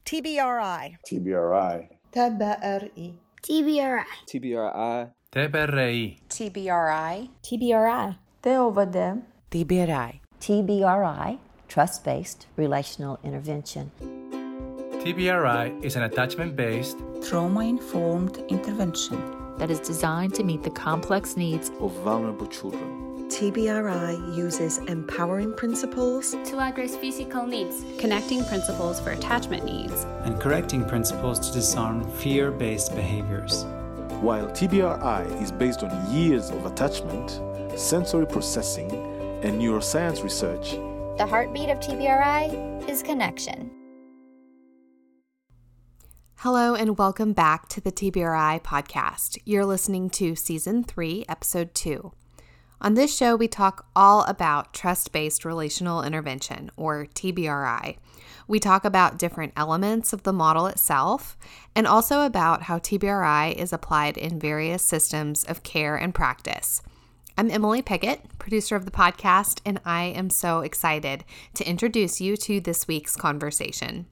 TBRI. TBRI. TBRI. TBRI. TBRI. TBRI. TBRI. TBRI. TOVD. TBRI. TBRI, Trust-Based Relational Intervention. TBRI is an attachment-based, trauma-informed intervention that is designed to meet the complex needs of vulnerable children. TBRI uses empowering principles to address physical needs, connecting principles for attachment needs, and correcting principles to disarm fear-based behaviors. While TBRI is based on years of attachment, sensory processing, and neuroscience research, the heartbeat of TBRI is connection. Hello and welcome back to the TBRI podcast. You're listening to Season 3, Episode 2. On this show, we talk all about trust-based relational intervention, or TBRI. We talk about different elements of the model itself, and also about how TBRI is applied in various systems of care and practice. I'm Emily Pickett, producer of the podcast, and I am so excited to introduce you to this week's conversation.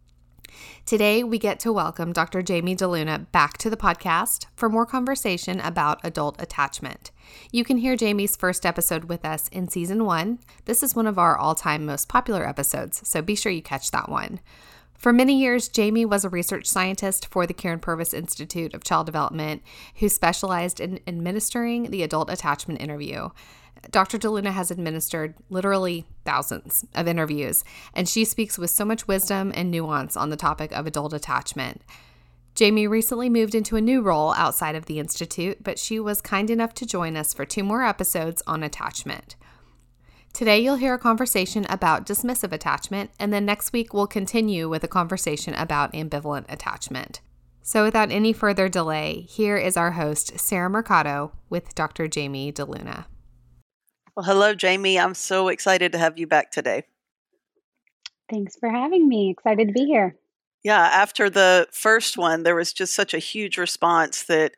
Today, we get to welcome Dr. Jamie DeLuna back to the podcast for more conversation about adult attachment. You can hear Jamie's first episode with us in Season 1. This is one of our all-time most popular episodes, so be sure you catch that one. For many years, Jamie was a research scientist for the Karen Purvis Institute of Child Development who specialized in administering the adult attachment interview. Dr. DeLuna has administered literally thousands of interviews, and she speaks with so much wisdom and nuance on the topic of adult attachment. Jamie recently moved into a new role outside of the Institute, but she was kind enough to join us for 2 more episodes on attachment. Today, you'll hear a conversation about dismissive attachment, and then next week, we'll continue with a conversation about ambivalent attachment. So without any further delay, here is our host, Sarah Mercado, with Dr. Jamie DeLuna. Well, hello, Jamie. I'm so excited to have you back today. Thanks for having me. Excited to be here. Yeah, after the first one, there was just such a huge response that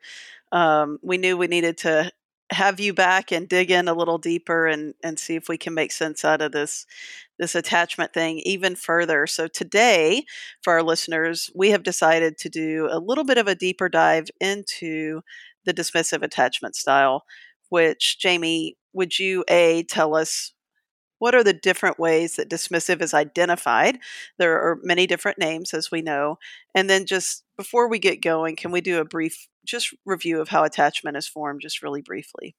we knew we needed to have you back and dig in a little deeper and see if we can make sense out of this attachment thing even further. So today, for our listeners, we have decided to do a little bit of a deeper dive into the dismissive attachment style, which, Jamie, would you tell us what are the different ways that dismissive is identified? There are many different names, as we know. And then just before we get going, can we do a brief just review of how attachment is formed, just really briefly?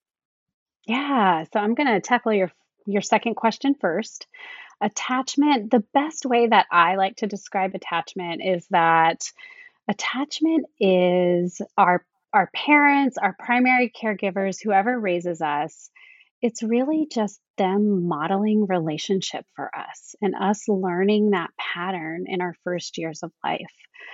Yeah, so I'm going to tackle your second question first. Attachment, the best way that I like to describe attachment is that attachment is our parents, our primary caregivers, whoever raises us. It's really just them modeling relationship for us and us learning that pattern in our first years of life.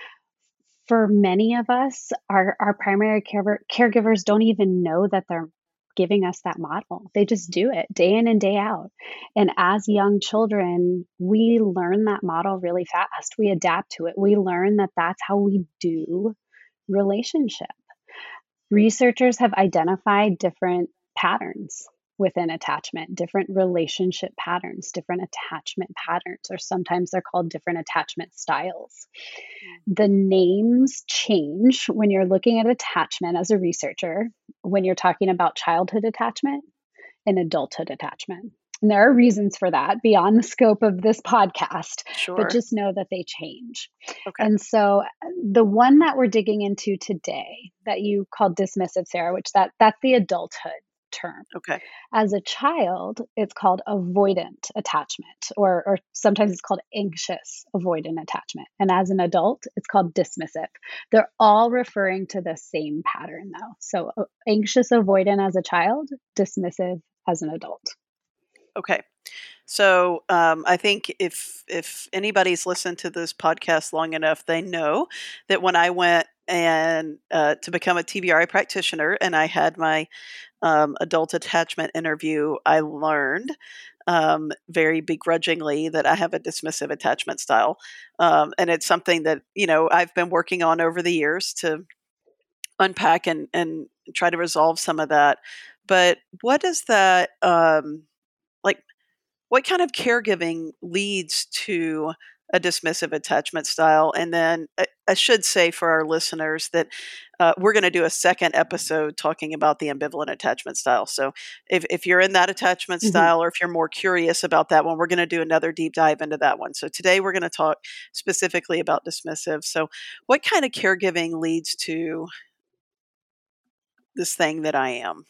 For many of us, our primary caregivers don't even know that they're giving us that model. They just do it day in and day out. And as young children, we learn that model really fast. We adapt to it. We learn that that's how we do relationship. Researchers have identified different patterns within attachment, different relationship patterns, different attachment patterns, or sometimes they're called different attachment styles. The names change when you're looking at attachment as a researcher, when you're talking about childhood attachment and adulthood attachment. And there are reasons for that beyond the scope of this podcast, Sure. but just know that they change. Okay. And so the one that we're digging into today that you called dismissive, Sarah, which that's the adulthood term. Okay. As a child, it's called avoidant attachment, or sometimes it's called anxious avoidant attachment. And as an adult, it's called dismissive. They're all referring to the same pattern, though. So anxious avoidant as a child, dismissive as an adult. Okay. So I think if anybody's listened to this podcast long enough, they know that when I went and to become a TBRI practitioner and I had my adult attachment interview, I learned very begrudgingly that I have a dismissive attachment style. And it's something that, I've been working on over the years to unpack and try to resolve some of that. But what is that, what kind of caregiving leads to a dismissive attachment style. And then I should say for our listeners that we're going to do a second episode talking about the ambivalent attachment style. So if you're in that attachment style, or if you're more curious about that one, we're going to do another deep dive into that one. So today we're going to talk specifically about dismissive. So what kind of caregiving leads to this thing that I am?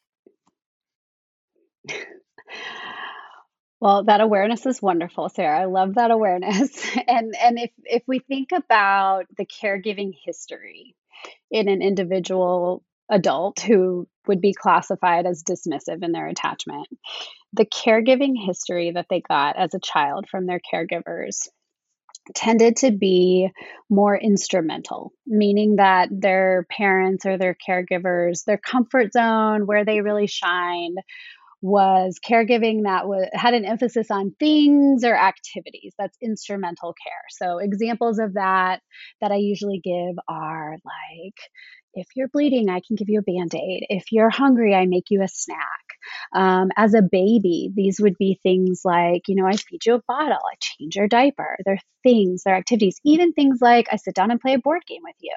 Well, that awareness is wonderful, Sarah. I love that awareness. And if we think about the caregiving history in an individual adult who would be classified as dismissive in their attachment, the caregiving history that they got as a child from their caregivers tended to be more instrumental, meaning that their parents or their caregivers, their comfort zone where they really shined was caregiving that had an emphasis on things or activities. That's instrumental care. So examples of that I usually give are like, if you're bleeding, I can give you a Band-Aid. If you're hungry, I make you a snack. As a baby, these would be things like, I feed you a bottle, I change your diaper. They're things, they're activities, even things like I sit down and play a board game with you.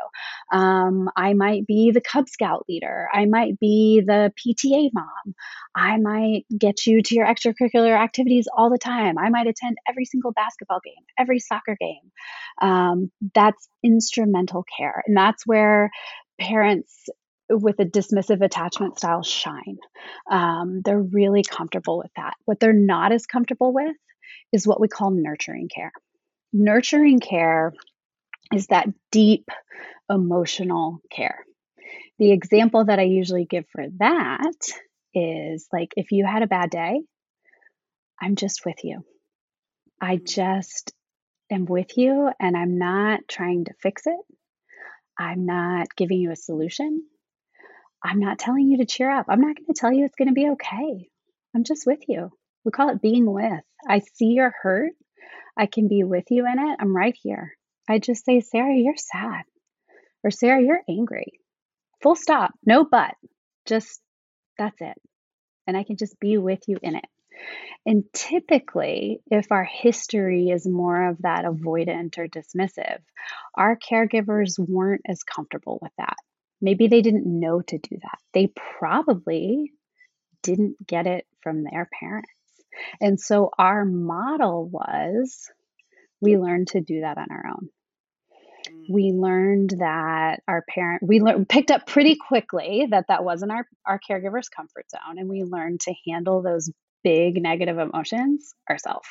I might be the Cub Scout leader. I might be the PTA mom. I might get you to your extracurricular activities all the time. I might attend every single basketball game, every soccer game. That's instrumental care. And that's where parents with a dismissive attachment style shine. They're really comfortable with that. What they're not as comfortable with is what we call nurturing care. Nurturing care is that deep emotional care. The example that I usually give for that is like, if you had a bad day, I'm just with you. I just am with you, and I'm not trying to fix it. I'm not giving you a solution. I'm not telling you to cheer up. I'm not going to tell you it's going to be okay. I'm just with you. We call it being with. I see your hurt. I can be with you in it. I'm right here. I just say, Sarah, you're sad. Or Sarah, you're angry. Full stop. No but. Just, that's it. And I can just be with you in it. And typically, if our history is more of that avoidant or dismissive, our caregivers weren't as comfortable with that. Maybe they didn't know to do that. They probably didn't get it from their parents. And so our model was, we learned to do that on our own. We learned that picked up pretty quickly that wasn't our caregiver's comfort zone. And we learned to handle those big negative emotions ourselves.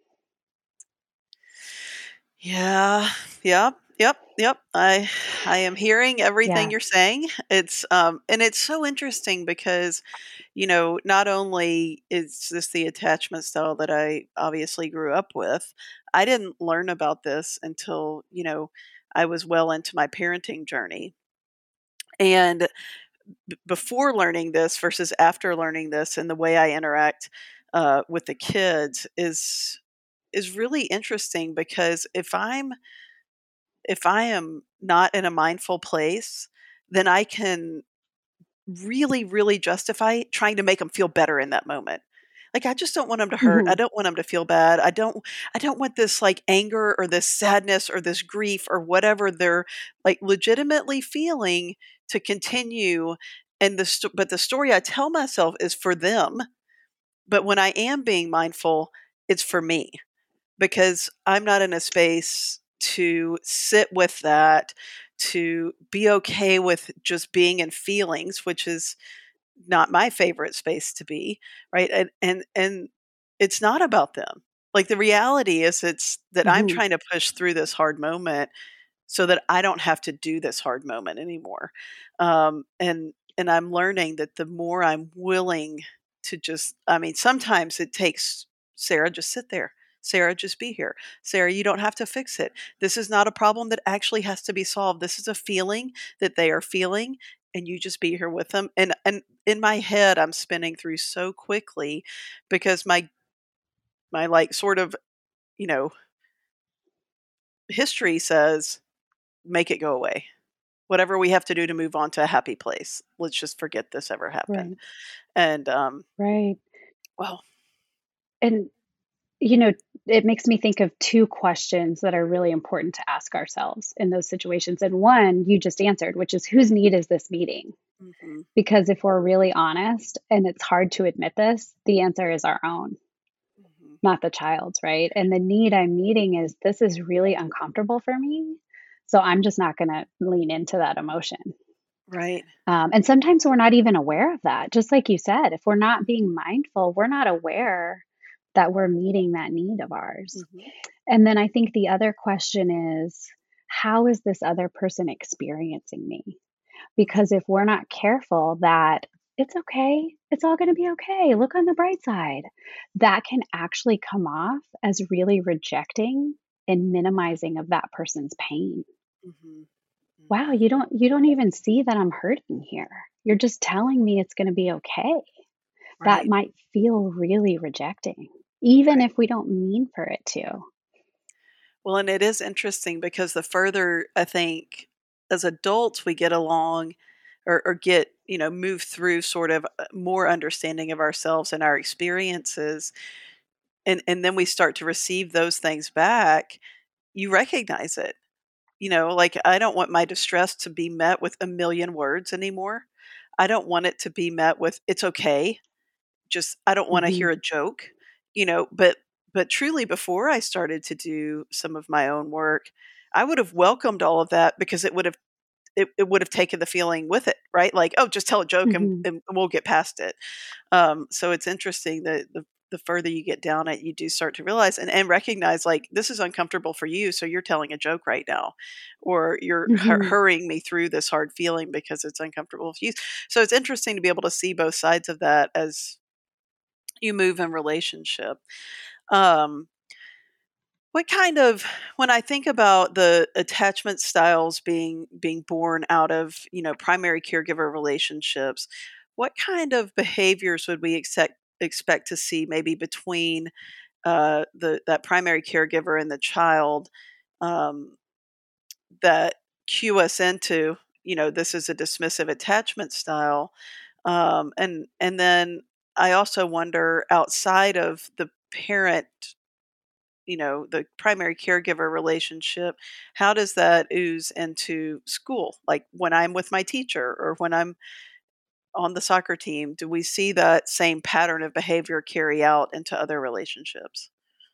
Yeah. Yep. I am hearing everything you're saying. It's and it's so interesting because, not only is this the attachment style that I obviously grew up with, I didn't learn about this until, I was well into my parenting journey. And before learning this versus after learning this, and the way I interact with the kids is really interesting, because if I am not in a mindful place, then I can really, really justify trying to make them feel better in that moment. Like, I just don't want them to hurt. I don't want them to feel bad. I don't want this like anger or this sadness or this grief or whatever they're like legitimately feeling to continue. And but the story I tell myself is for them. But when I am being mindful, it's for me, because I'm not in a space to sit with that, to be okay with just being in feelings, which is not my favorite space to be, right? And it's not about them. Like, the reality is it's that I'm trying to push through this hard moment so that I don't have to do this hard moment anymore. And I'm learning that the more I'm willing to just, sometimes it takes, Sarah, just sit there. Sarah, just be here. Sarah, you don't have to fix it. This is not a problem that actually has to be solved. This is a feeling that they are feeling, and you just be here with them. And in my head, I'm spinning through so quickly, because my like sort of, history says, make it go away. Whatever we have to do to move on to a happy place. Let's just forget this ever happened. Right. And right. Well, and it makes me think of two questions that are really important to ask ourselves in those situations. And one you just answered, which is, whose need is this meeting? Mm-hmm. Because if we're really honest, and it's hard to admit this, the answer is our own, not the child's, right? And the need I'm meeting is, this is really uncomfortable for me, so I'm just not going to lean into that emotion. Right. And sometimes we're not even aware of that. Just like you said, if we're not being mindful, we're not aware that we're meeting that need of ours. Mm-hmm. And then I think the other question is, how is this other person experiencing me? Because if we're not careful that it's okay, it's all going to be okay, look on the bright side, that can actually come off as really rejecting and minimizing of that person's pain. Mm-hmm. Wow, you don't even see that I'm hurting here. You're just telling me it's going to be okay. That might feel really rejecting, even if we don't mean for it to. Well, and it is interesting because the further, I think, as adults we get along or get, move through sort of more understanding of ourselves and our experiences, and then we start to receive those things back, you recognize it. Like, I don't want my distress to be met with a million words anymore. I don't want it to be met with, it's okay. Just, I don't want to hear a joke, but truly, before I started to do some of my own work, I would have welcomed all of that, because it would have taken the feeling with it, right? Like, oh, just tell a joke and we'll get past it. So it's interesting that the further you get down it, you do start to realize and recognize, like, this is uncomfortable for you, so you're telling a joke right now, or you're hurrying me through this hard feeling because it's uncomfortable for you. So it's interesting to be able to see both sides of that as you move in relationship. What kind of, when I think about the attachment styles being born out of, primary caregiver relationships, what kind of behaviors would we expect to see maybe between that primary caregiver and the child, that cue us into, this is a dismissive attachment style, and then I also wonder, outside of the parent, the primary caregiver relationship, how does that ooze into school? Like, when I'm with my teacher or when I'm on the soccer team, do we see that same pattern of behavior carry out into other relationships?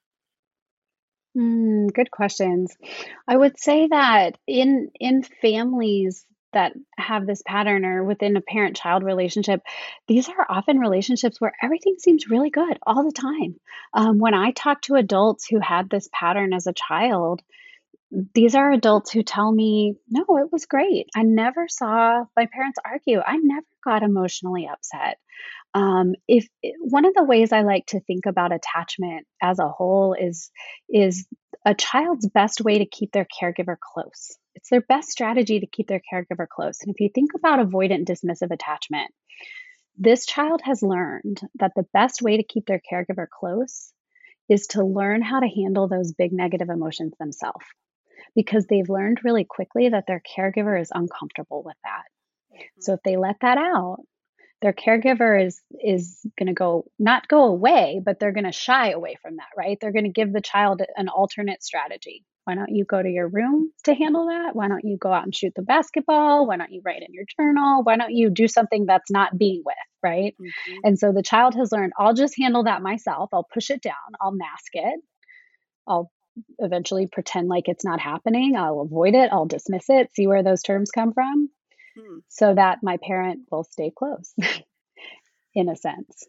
Good questions. I would say that in families that have this pattern, or within a parent-child relationship, these are often relationships where everything seems really good all the time. When I talk to adults who had this pattern as a child, these are adults who tell me, no, it was great. I never saw my parents argue. I never got emotionally upset. If one of the ways I like to think about attachment as a whole is a child's best way to keep their caregiver close. It's their best strategy to keep their caregiver close. And if you think about avoidant dismissive attachment, this child has learned that the best way to keep their caregiver close is to learn how to handle those big negative emotions themselves, because they've learned really quickly that their caregiver is uncomfortable with that. So if they let that out, their caregiver is going to not go away, but they're going to shy away from that, right? They're going to give the child an alternate strategy. Why don't you go to your room to handle that? Why don't you go out and shoot the basketball? Why don't you write in your journal? Why don't you do something that's not being with, right? Mm-hmm. And so the child has learned, I'll just handle that myself. I'll push it down. I'll mask it. I'll eventually pretend like it's not happening. I'll avoid it. I'll dismiss it. See where those terms come from? So that my parent will stay close, in a sense.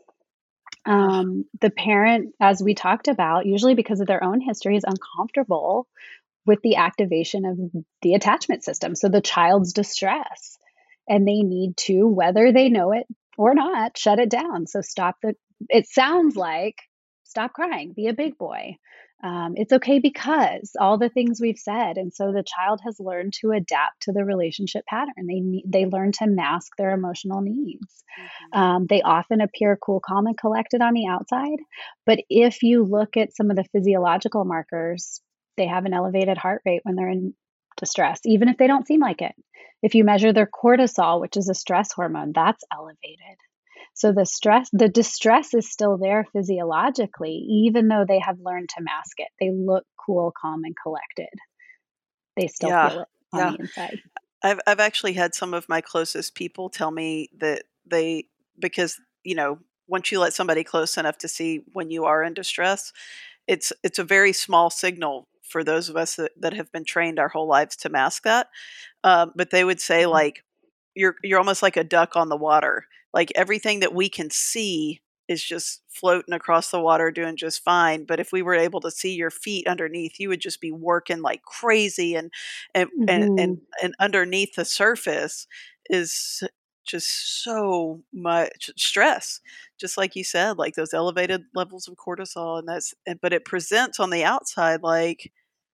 The parent, as we talked about, usually because of their own history, is uncomfortable with the activation of the attachment system. So the child's distress, and they need to, whether they know it or not, shut it down. So it sounds like, stop crying, be a big boy. It's okay, because all the things we've said. And so the child has learned to adapt to the relationship pattern. They learn to mask their emotional needs. They often appear cool, calm, and collected on the outside. But if you look at some of the physiological markers, they have an elevated heart rate when they're in distress, even if they don't seem like it. If you measure their cortisol, which is a stress hormone, that's elevated. So the distress is still there physiologically, even though they have learned to mask it. They look cool, calm, and collected. They still feel it on the inside. I've actually had some of my closest people tell me that because, once you let somebody close enough to see when you are in distress, it's a very small signal for those of us that have been trained our whole lives to mask that. But they would say, like, you're almost like a duck on the water. Like, everything that we can see is just floating across the water doing just fine. But if we were able to see your feet underneath, you would just be working like crazy. And underneath the surface is just so much stress. Just like you said, like those elevated levels of cortisol, but it presents on the outside like,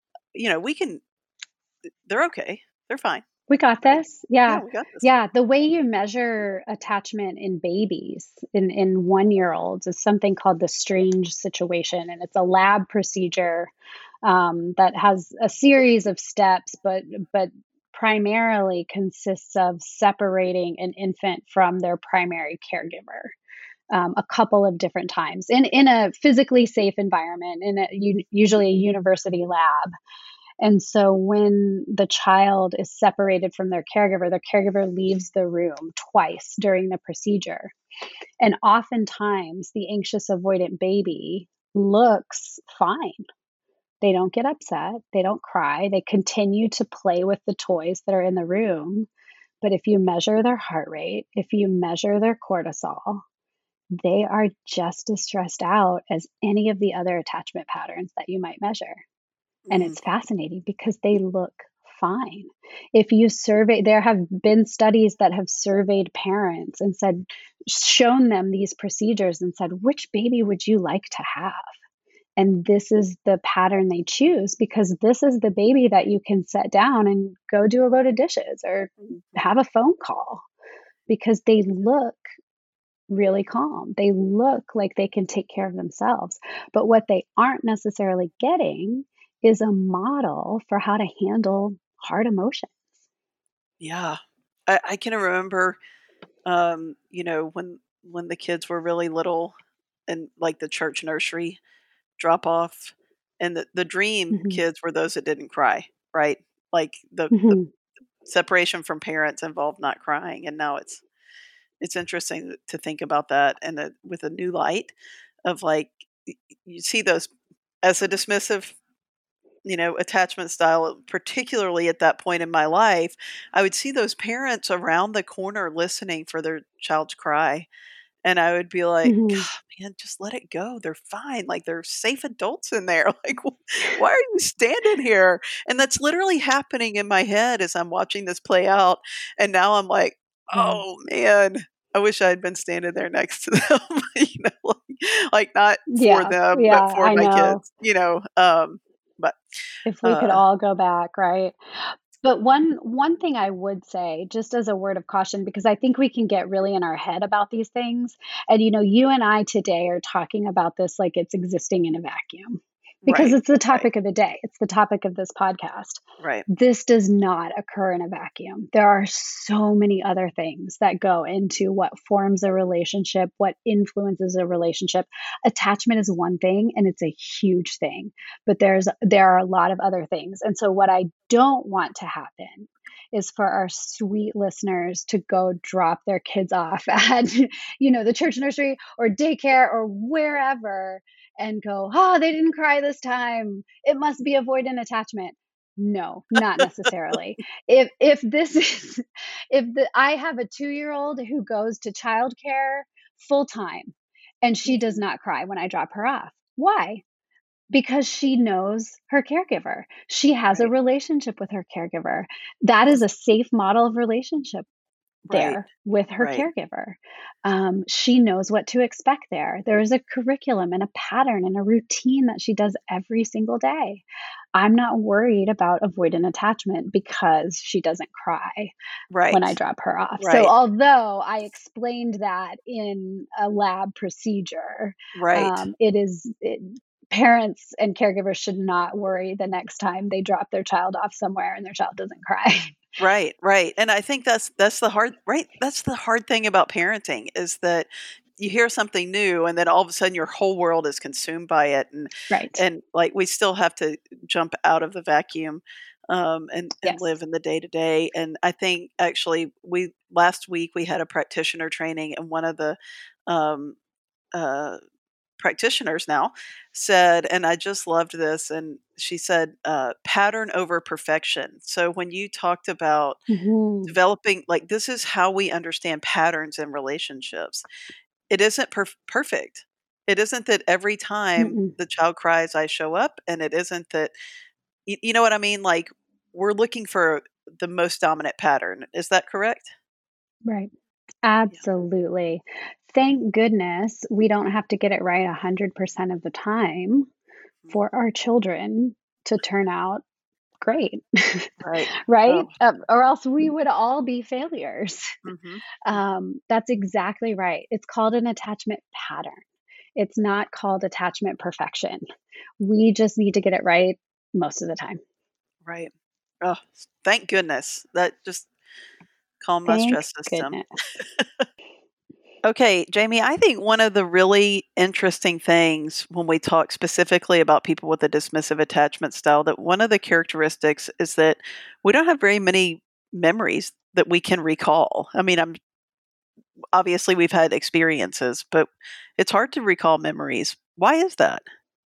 they're okay. They're fine. We got this. Yeah. We got this. Yeah. The way you measure attachment in babies, in 1-year-olds, is something called the Strange situation. And it's a lab procedure that has a series of steps, but primarily consists of separating an infant from their primary caregiver a couple of different times in a physically safe environment, usually a university lab. And so when the child is separated from their caregiver leaves the room twice during the procedure. And oftentimes the anxious avoidant baby looks fine. They don't get upset. They don't cry. They continue to play with the toys that are in the room. But if you measure their heart rate, if you measure their cortisol, they are just as stressed out as any of the other attachment patterns that you might measure. And it's fascinating because they look fine. If you survey, there have been studies that have surveyed parents and shown them these procedures and said, which baby would you like to have? And this is the pattern they choose because this is the baby that you can set down and go do a load of dishes or have a phone call because they look really calm. They look like they can take care of themselves. But what they aren't necessarily getting is a model for how to handle hard emotions. Yeah. I can remember, when the kids were really little and like the church nursery drop off and the dream kids were those that didn't cry, right? Like the separation from parents involved not crying. And now it's interesting to think about that and with a new light of like, you see those as a dismissive attachment style, particularly at that point in my life, I would see those parents around the corner listening for their child's cry. And I would be like, God, man, just let it go. They're fine. Like, they're safe adults in there. Like, why are you standing here? And that's literally happening in my head as I'm watching this play out. And now I'm like, oh man, I wish I had been standing there next to them, like not for them, but for my kids, but if we could all go back, right? But one thing I would say, just as a word of caution, because I think we can get really in our head about these things. And, you and I today are talking about this like it's existing in a vacuum. Because it's the topic of the day. It's the topic of this podcast. Right. This does not occur in a vacuum. There are so many other things that go into what forms a relationship, what influences a relationship. Attachment is one thing, and it's a huge thing. But there are a lot of other things. And so what I don't want to happen is for our sweet listeners to go drop their kids off at, the church nursery or daycare or wherever and go, oh, they didn't cry this time. It must be avoidant attachment. No, not necessarily. I have a 2-year-old who goes to childcare full time and she does not cry when I drop her off. Why? Because she knows her caregiver. She has a relationship with her caregiver. That is a safe model of relationship there with her caregiver. She knows what to expect there. There is a curriculum and a pattern and a routine that she does every single day. I'm not worried about avoidant attachment because she doesn't cry when I drop her off. So although I explained that in a lab procedure, parents and caregivers should not worry the next time they drop their child off somewhere and their child doesn't cry. Right, right. And I think that's the hard thing about parenting is that you hear something new and then all of a sudden your whole world is consumed by it, and like we still have to jump out of the vacuum and live in the day to day. And I think actually last week we had a practitioner training, and one of the practitioners now said, and I just loved this, and she said pattern over perfection. So when you talked about developing, like, this is how we understand patterns in relationships. It isn't perfect. It isn't that every time the child cries I show up, and it isn't that you know what I mean, like we're looking for the most dominant pattern. Is that correct? Right. Absolutely. Thank goodness we don't have to get it right 100% of the time for our children to turn out great. Right. Right? Or else we would all be failures. That's exactly right. It's called an attachment pattern. It's not called attachment perfection. We just need to get it right most of the time. Right. Oh, thank goodness. That just calmed my stress system. Okay, Jamie, I think one of the really interesting things when we talk specifically about people with a dismissive attachment style, that one of the characteristics is that we don't have very many memories that we can recall. I mean, obviously we've had experiences, but it's hard to recall memories. Why is that?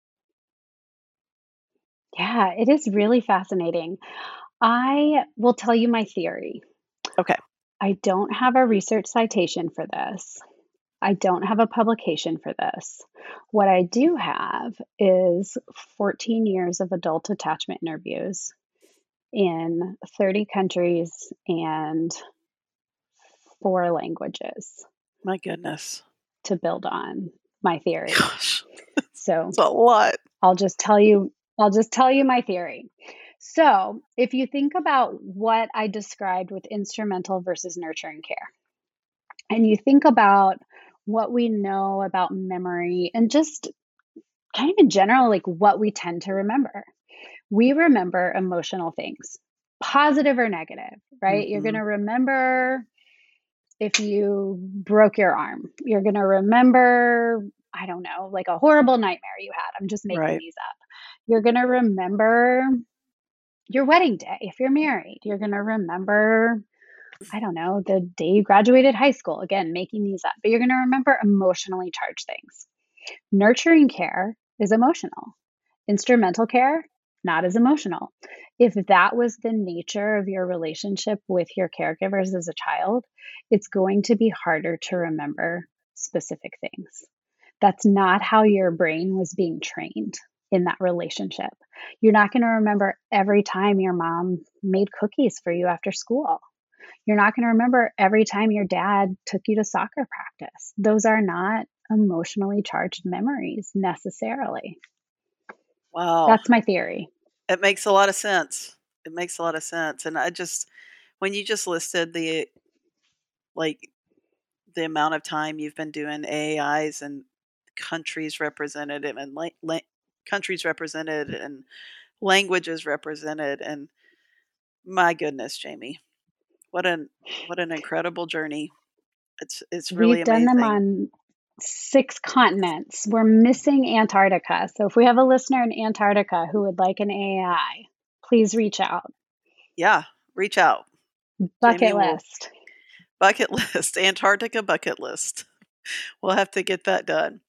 Yeah, it is really fascinating. I will tell you my theory. Okay. I don't have a research citation for this. I don't have a publication for this. What I do have is 14 years of adult attachment interviews in 30 countries and 4 languages. My goodness. To build on my theory. Gosh. So it's a lot. I'll just tell you my theory. So if you think about what I described with instrumental versus nurturing care, and you think about what we know about memory and just kind of in general, like what we tend to remember. We remember emotional things, positive or negative, right? You're going to remember if you broke your arm. You're going to remember, I don't know, like a horrible nightmare you had. I'm just making these up. You're going to remember your wedding day if you're married. You're going to remember, I don't know, the day you graduated high school. Again, making these up. But you're going to remember emotionally charged things. Nurturing care is emotional. Instrumental care, not as emotional. If that was the nature of your relationship with your caregivers as a child, it's going to be harder to remember specific things. That's not how your brain was being trained in that relationship. You're not going to remember every time your mom made cookies for you after school. You're not going to remember every time your dad took you to soccer practice. Those are not emotionally charged memories necessarily. Wow. That's my theory. It makes a lot of sense. It makes a lot of sense. And when you just listed the amount of time you've been doing AAIs and countries represented and countries represented and languages represented, and my goodness, Jamie, what an incredible journey. It's really We've done amazing. them on 6 continents. We're missing Antarctica. So if we have a listener in Antarctica who would like an AAI, please reach out. Yeah, reach out. Bucket list. Bucket list. Antarctica bucket list. We'll have to get that done.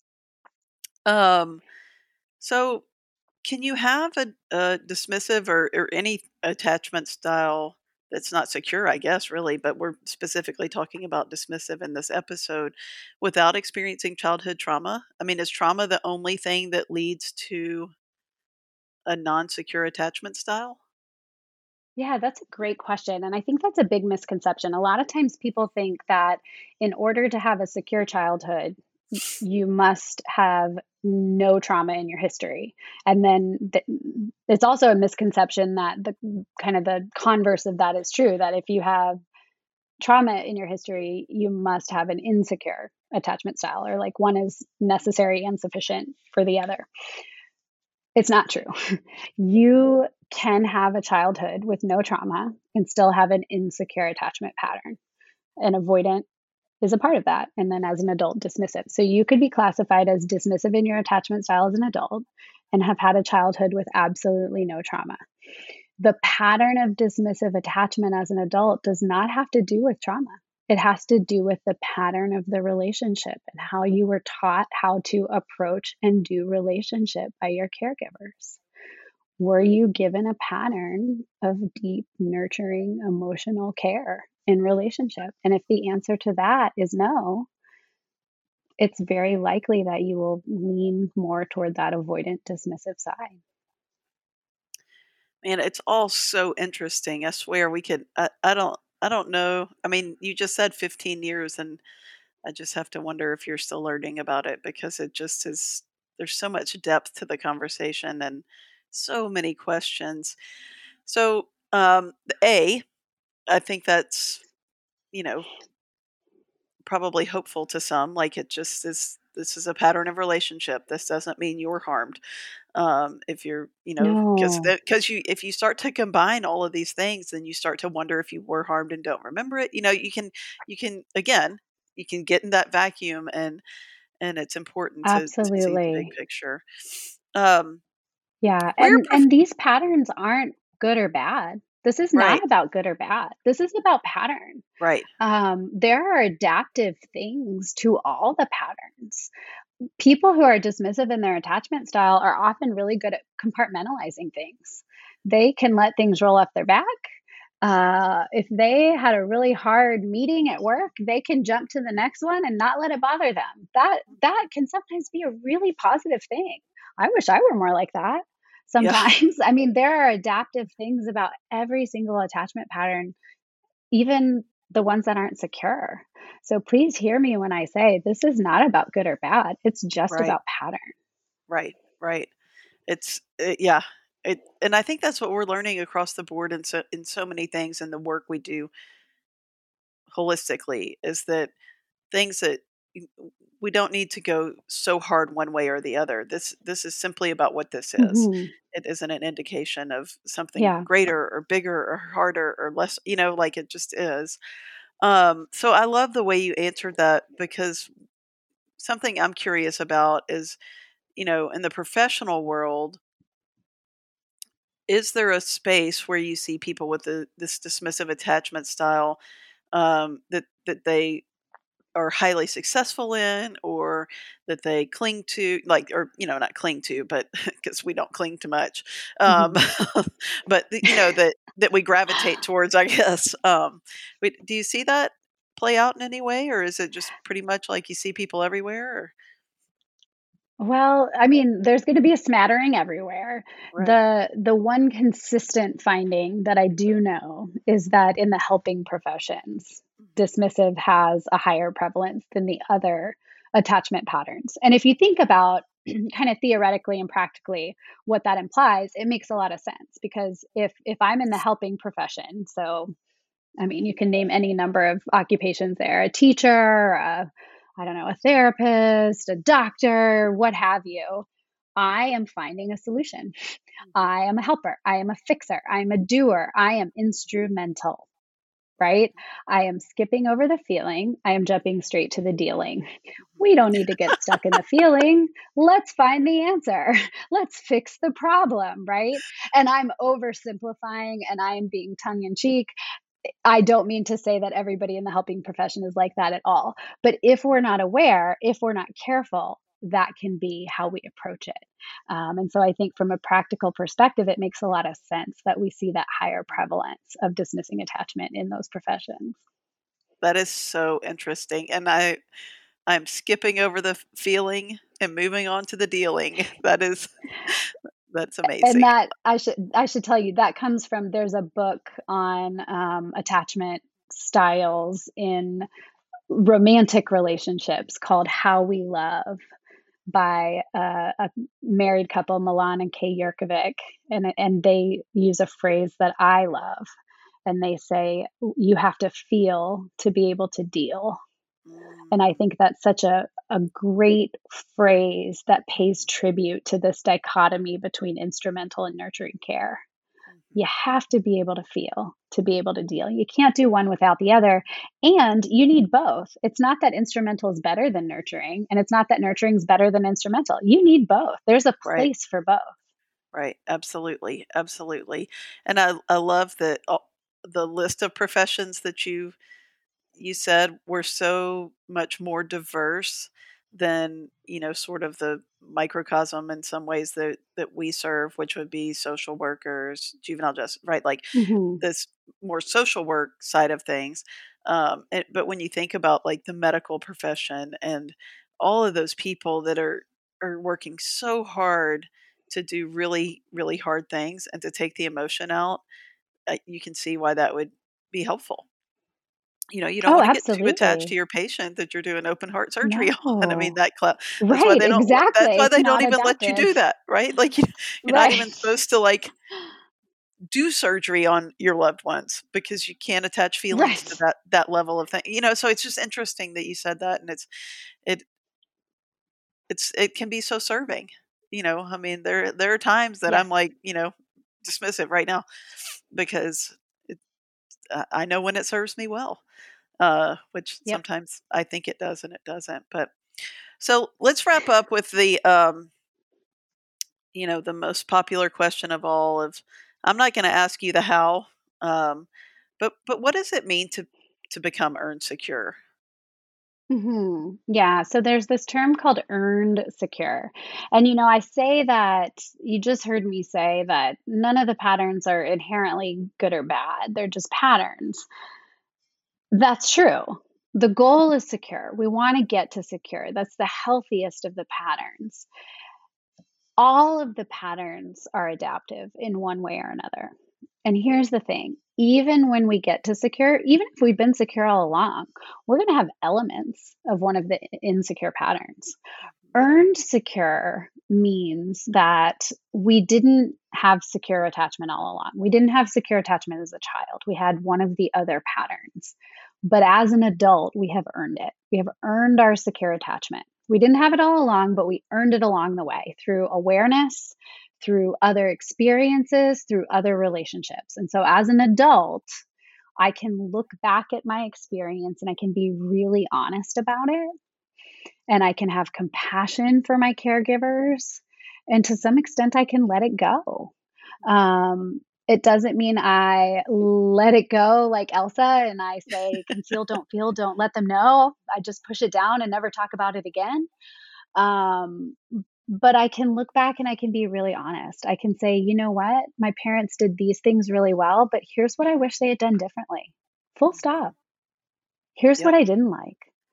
So can you have a dismissive or any attachment style that's not secure, I guess, really, but we're specifically talking about dismissive in this episode, without experiencing childhood trauma? I mean, is trauma the only thing that leads to a non-secure attachment style? Yeah, that's a great question. And I think that's a big misconception. A lot of times people think that in order to have a secure childhood, you must have no trauma in your history. And then it's also a misconception that the converse of that is true, that if you have trauma in your history, you must have an insecure attachment style, or like one is necessary and sufficient for the other. It's not true. You can have a childhood with no trauma and still have an insecure attachment pattern. And avoidant is a part of that. And then as an adult, dismissive. So you could be classified as dismissive in your attachment style as an adult and have had a childhood with absolutely no trauma. The pattern of dismissive attachment as an adult does not have to do with trauma. It has to do with the pattern of the relationship and how you were taught how to approach and do relationship by your caregivers. Were you given a pattern of deep, nurturing, emotional care in relationship? And if the answer to that is no, it's very likely that you will lean more toward that avoidant, dismissive side. Man, it's all so interesting. I swear we could. I don't know. I mean, you just said 15 years, and I just have to wonder if you're still learning about it, because it just is. There's so much depth to the conversation and so many questions. So, I think that's, probably hopeful to some. Like, it just is. This is a pattern of relationship. This doesn't mean you're harmed. If you're, because No, if you start to combine all of these things, then you start to wonder if you were harmed and don't remember it. You can get in that vacuum, and it's important to see the big absolutely. picture. Yeah. Where, And these patterns aren't good or bad. This is right, not about good or bad. This is about pattern. right, There are adaptive things to all the patterns. People who are dismissive in their attachment style are often really good at compartmentalizing things. They can let things roll off their back. If they had a really hard meeting at work, they can jump to the next one and not let it bother them. That can sometimes be a really positive thing. I wish I were more like that yeah, sometimes. I mean, there are adaptive things about every single attachment pattern, even the ones that aren't secure. So please hear me when I say this is not about good or bad. It's just right, about pattern. right. It's yeah. And I think that's what we're learning across the board in so many things in the work we do holistically, is that things that we don't need to go so hard one way or the other. This is simply about what this is. Hmm. It isn't an indication of something Yeah. greater or bigger or harder or less, like it just is. So I love the way you answered that, because something I'm curious about is, in the professional world, is there a space where you see people with this dismissive attachment style, that they are highly successful in, or that they cling to, like, or not cling to, but because we don't cling to much, um, Hmm. but that we gravitate towards, I guess. Do you see that play out in any way, or is it just pretty much like you see people everywhere? Or, Well, I mean, there's going to be a smattering everywhere. right. The one consistent finding that I do know is that in the helping professions, dismissive has a higher prevalence than the other attachment patterns. And if you think about kind of theoretically and practically what that implies, it makes a lot of sense, because if I'm in the helping profession, so I mean, you can name any number of occupations there, a teacher, I don't know, a therapist, a doctor, what have you. I am finding a solution. I am a helper. I am a fixer. I am a doer. I am instrumental, right? I am skipping over the feeling. I am jumping straight to the dealing. We don't need to get stuck in the feeling. Let's find the answer. Let's fix the problem, right? And I'm oversimplifying and I'm being tongue in cheek. I don't mean to say that everybody in the helping profession is like that at all. But if we're not aware, if we're not careful, that can be how we approach it. And so I think from a practical perspective, it makes a lot of sense that we see that higher prevalence of dismissing attachment in those professions. That is so interesting, and I'm skipping over the feeling and moving on to the dealing. That's And amazing. that I should tell you that comes from, there's a book on attachment styles in romantic relationships called How We Love, by a married couple, Milan and Kay Yerkovic, and they use a phrase that I love, and they say you have to feel to be able to deal. And I think that's such a great phrase that pays tribute to this dichotomy between instrumental and nurturing care. You have to be able to feel to be able to deal. You can't do one without the other. And you need both. It's not that instrumental is better than nurturing, and it's not that nurturing is better than instrumental. You need both. There's a Right. place for both. Right. Absolutely. Absolutely. And I love that the list of professions that you said were so much more diverse than, sort of the microcosm in some ways that we serve, which would be social workers, juvenile justice, right? Like Mhm. this more social work side of things. But when you think about like the medical profession and all of those people that are working so hard to do really, really hard things and to take the emotion out, you can see why that would be helpful. You don't Oh, wanna get too attached to absolutely. your patient that you're doing open heart surgery on. I mean, No. that's why Right, they don't that's exactly. why It's they don't not even let you adaptive. do that, right? Like, you're not Right. even supposed to, like, do surgery on your loved ones because you can't attach feelings to Right. that level of thing. So it's just interesting that you said that, and it it can be so serving. I mean, there are times that I'm Yes. like, dismissive right now because it I know when it serves me well, which Yep. sometimes I think it does and it doesn't. But so let's wrap up with the most popular question of all of I'm not going to ask you the how, um, but what does it mean to become earn secure? Yeah, so there's this term called earned secure. And I say that you just heard me say that none of the patterns are inherently good or bad. They're just patterns. That's true. The goal is secure. We want to get to secure. That's the healthiest of the patterns. All of the patterns are adaptive in one way or another. And here's the thing, even when we get to secure, even if we've been secure all along, we're going to have elements of one of the insecure patterns. Earned secure means that we didn't have secure attachment all along. We didn't have secure attachment as a child. We had one of the other patterns. But as an adult, we have earned it. We have earned our secure attachment. We didn't have it all along, but we earned it along the way through awareness, through other experiences, through other relationships. And so as an adult, I can look back at my experience and I can be really honest about it. And I can have compassion for my caregivers. And to some extent, I can let it go. It doesn't mean I let it go like Elsa and I say, conceal, don't feel, don't let them know. I just push it down and never talk about it again. Um, but I can look back and I can be really honest. I can say, you know what? My parents did these things really well, but here's what I wish they had done differently. Full stop. Here's what Yep. I didn't like.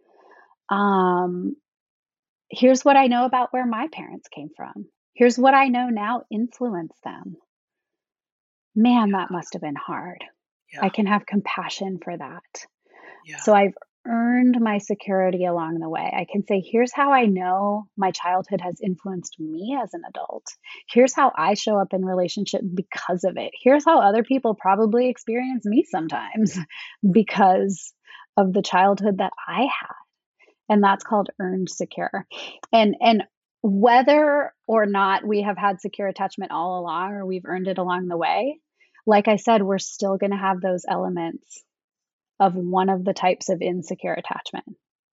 Here's what I know about where my parents came from. Here's what I know now influenced them. Man, that must have been hard. I Yeah. can have compassion for that. Yeah. So I've earned my security along the way. I can say, here's how I know my childhood has influenced me as an adult. Here's how I show up in relationship because of it. Here's how other people probably experience me sometimes because of the childhood that I had. And that's called earned secure. And whether or not we have had secure attachment all along or we've earned it along the way, like I said, we're still going to have those elements of one of the types of insecure attachment.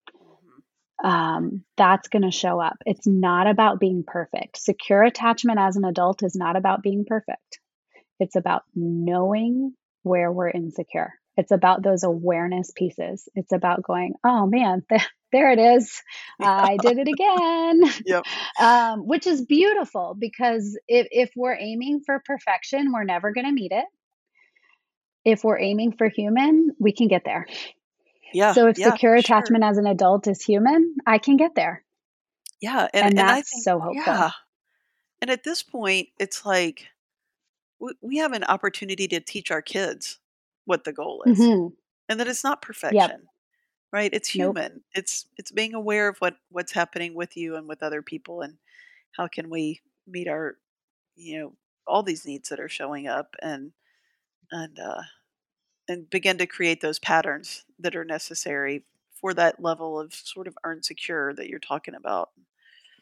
That's going to show up. It's not about being perfect. Secure attachment as an adult is not about being perfect. It's about knowing where we're insecure. It's about those awareness pieces. It's about going, oh man, there it is. I did it again. Yep. Which is beautiful because if we're aiming for perfection, we're never going to meet it. If we're aiming for human, we can get there. Yeah. So if Yeah, secure for sure. attachment as an adult is human, I can get there. Yeah. And And I that's think, so hopeful. yeah. And at this point, it's like we have an opportunity to teach our kids what the goal is Mhm. and that it's not Yep. perfection, right? It's Nope. human. It's being aware of what's happening with you and with other people and how can we meet our, all these needs that are showing up and and begin to create those patterns that are necessary for that level of sort of earned secure that you're talking about.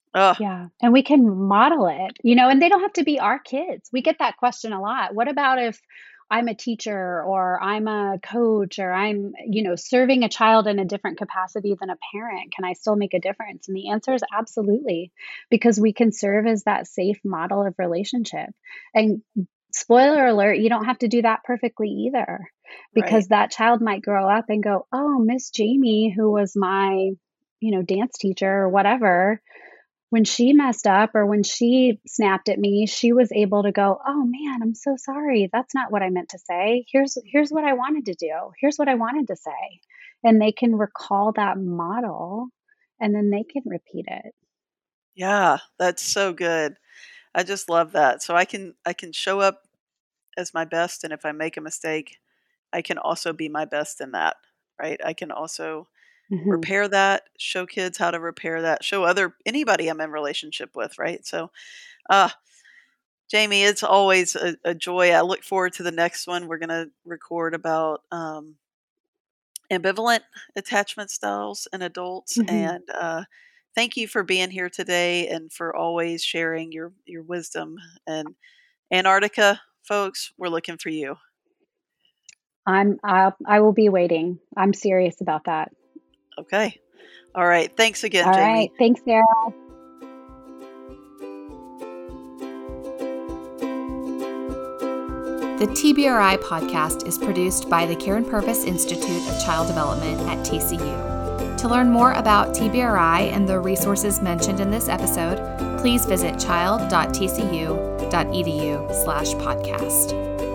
Oh, Yeah. And we can model it, and they don't have to be our kids. We get that question a lot. What about if I'm a teacher or I'm a coach or I'm, serving a child in a different capacity than a parent? Can I still make a difference? And the answer is absolutely, because we can serve as that safe model of relationship. And spoiler alert, you don't have to do that perfectly either, because that child might grow up and go, oh, Miss Jamie, who was my, dance teacher or whatever, when she messed up or when she snapped at me, she was able to go, oh man, I'm so sorry. That's not what I meant to say. Here's what I wanted to do. Here's what I wanted to say. And they can recall that model and then they can repeat it. Yeah, that's so good. I just love that. So I can show up as my best, and if I make a mistake, I can also be my best in that, right? I can also repair that, show kids how to repair that, show anybody I'm in relationship with, right? So, Jamie, it's always a joy. I look forward to the next one. We're going to record about ambivalent attachment styles in adults. And thank you for being here today and for always sharing your wisdom. And Antarctica, folks, we're looking for you. I will be waiting. I'm serious about that. Okay. All right. Thanks again, All Jamie. All right. Thanks, Sarah. The TBRI podcast is produced by the Care and Purpose Institute of Child Development at TCU. To learn more about TBRI and the resources mentioned in this episode, please visit child.tcu.edu/podcast.